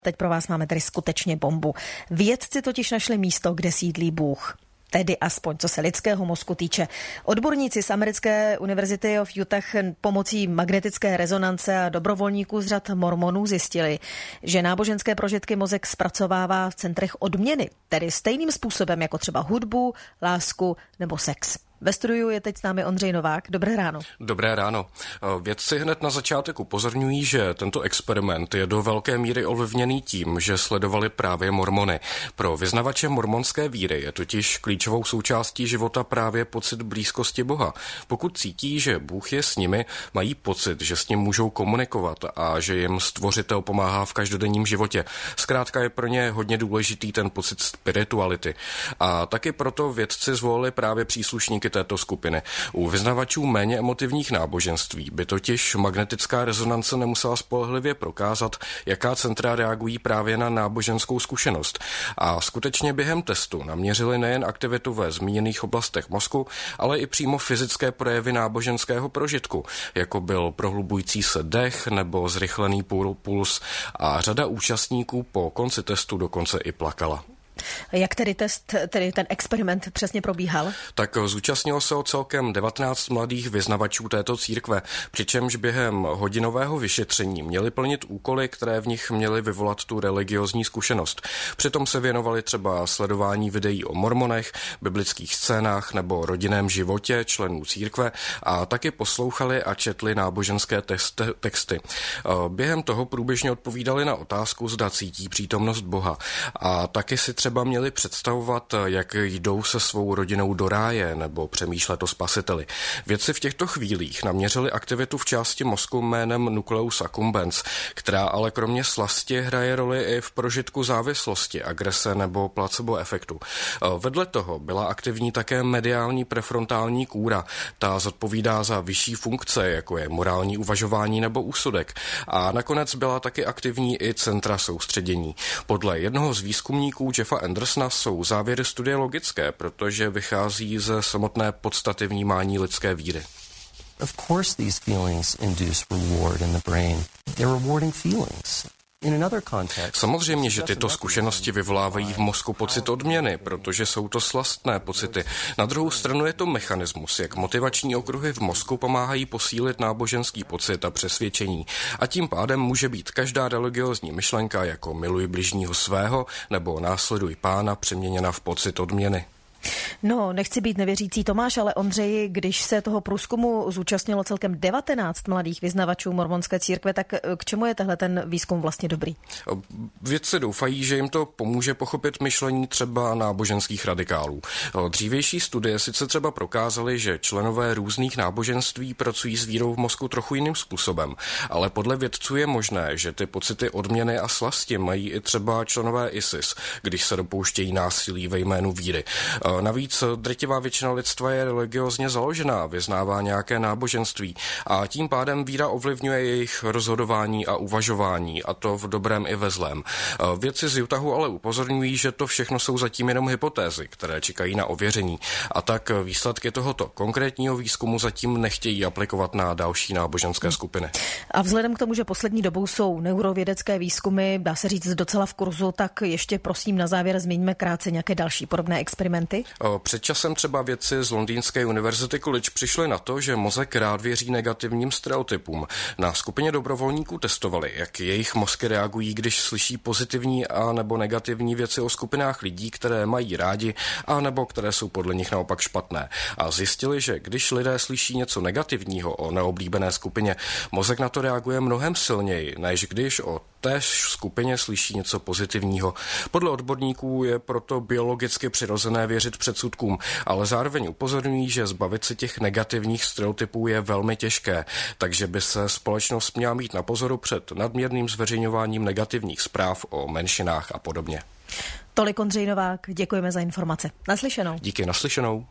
Teď pro vás máme tady skutečně bombu. Vědci totiž našli místo, kde sídlí Bůh. Tedy aspoň, co se lidského mozku týče. Odborníci z americké University of Utah pomocí magnetické rezonance a dobrovolníků z řad mormonů zjistili, že náboženské prožitky mozek zpracovává v centrech odměny, tedy stejným způsobem jako třeba hudbu, lásku nebo sex. Ve studiu je teď s námi Ondřej Novák. Dobré ráno. Dobré ráno. Vědci hned na začátek upozorňují, že tento experiment je do velké míry ovlivněný tím, že sledovali právě mormony. Pro vyznavače mormonské víry je totiž klíčovou součástí života právě pocit blízkosti Boha. Pokud cítí, že Bůh je s nimi, mají pocit, že s ním můžou komunikovat a že jim Stvořitel pomáhá v každodenním životě. Zkrátka je pro ně hodně důležitý ten pocit spirituality. A taky proto vědci zvolili právě příslušníky této skupiny. U vyznavačů méně emotivních náboženství by totiž magnetická rezonance nemusela spolehlivě prokázat, jaká centra reagují právě na náboženskou zkušenost. A skutečně během testu naměřili nejen aktivitu ve zmíněných oblastech mozku, ale i přímo fyzické projevy náboženského prožitku, jako byl prohlubující se dech nebo zrychlený puls, a řada účastníků po konci testu dokonce i plakala. Jak tedy ten experiment přesně probíhal? Tak zúčastnilo se celkem 19 mladých vyznavačů této církve, přičemž během hodinového vyšetření měli plnit úkoly, které v nich měly vyvolat tu religiozní zkušenost. Přitom se věnovali třeba sledování videí o mormonech, biblických scénách nebo rodinném životě členů církve a taky poslouchali a četli náboženské texty. Během toho průběžně odpovídali na otázku, zda cítí přítomnost Boha, a taky si třeba měli představovat, jak jdou se svou rodinou do ráje nebo přemýšlet o spasiteli. Vědci v těchto chvílích naměřili aktivitu v části mozku jménem nucleus accumbens, která ale kromě slasti hraje roli i v prožitku závislosti, agrese nebo placebo efektu. Vedle toho byla aktivní také mediální prefrontální kůra. Ta zodpovídá za vyšší funkce, jako je morální uvažování nebo úsudek. A nakonec byla taky aktivní i centra soustředění. Podle jednoho z výzkumníků Jeffa Andersona jsou závěry studie logické, protože vychází ze samotné podstaty vnímání lidské víry. Of course these feelings induce reward in the brain. They're rewarding feelings. Samozřejmě, že tyto zkušenosti vyvolávají v mozku pocit odměny, protože jsou to slastné pocity. Na druhou stranu je to mechanismus, jak motivační okruhy v mozku pomáhají posílit náboženský pocit a přesvědčení. A tím pádem může být každá religiózní myšlenka jako miluj bližního svého nebo následuj Pána přeměněna v pocit odměny. No, nechci být nevěřící Tomáš, ale Ondřeji, když se toho průzkumu zúčastnilo celkem 19 mladých vyznavačů mormonské církve, tak k čemu je tehle ten výzkum vlastně dobrý? Vědci doufají, že jim to pomůže pochopit myšlení třeba náboženských radikálů. Dřívější studie sice třeba prokázaly, že členové různých náboženství pracují s vírou v mozku trochu jiným způsobem, ale podle vědců je možné, že ty pocity odměny a slasti mají i třeba členové ISIS, když se dopouštějí násilí ve jménu víry. Navíc drtivá většina lidstva je religiózně založená, vyznává nějaké náboženství a tím pádem víra ovlivňuje jejich rozhodování a uvažování, a to v dobrém i ve zlém. Vědci z Utahu ale upozorňují, že to všechno jsou zatím jenom hypotézy, které čekají na ověření, a tak výsledky tohoto konkrétního výzkumu zatím nechtějí aplikovat na další náboženské skupiny. A vzhledem k tomu, že poslední dobou jsou neurovědecké výzkumy, dá se říct docela v kurzu, tak ještě prosím na závěr zmíníme krátce nějaké další podobné experimenty. Před časem třeba vědci z londýnské University College přišli na to, že mozek rád věří negativním stereotypům. Na skupině dobrovolníků testovali, jak jejich mozky reagují, když slyší pozitivní a nebo negativní věci o skupinách lidí, které mají rádi, a nebo které jsou podle nich naopak špatné. A zjistili, že když lidé slyší něco negativního o neoblíbené skupině, mozek na to reaguje mnohem silněji, než když o též skupině slyší něco pozitivního. Podle odborníků je proto biologicky přirozené věřit předsudkům, ale zároveň upozorňují, že zbavit se těch negativních stereotypů je velmi těžké, takže by se společnost měla mít na pozoru před nadměrným zveřejňováním negativních zpráv o menšinách a podobně. Tolik Ondřej Novák, děkujeme za informace. Naslyšenou. Díky, naslyšenou.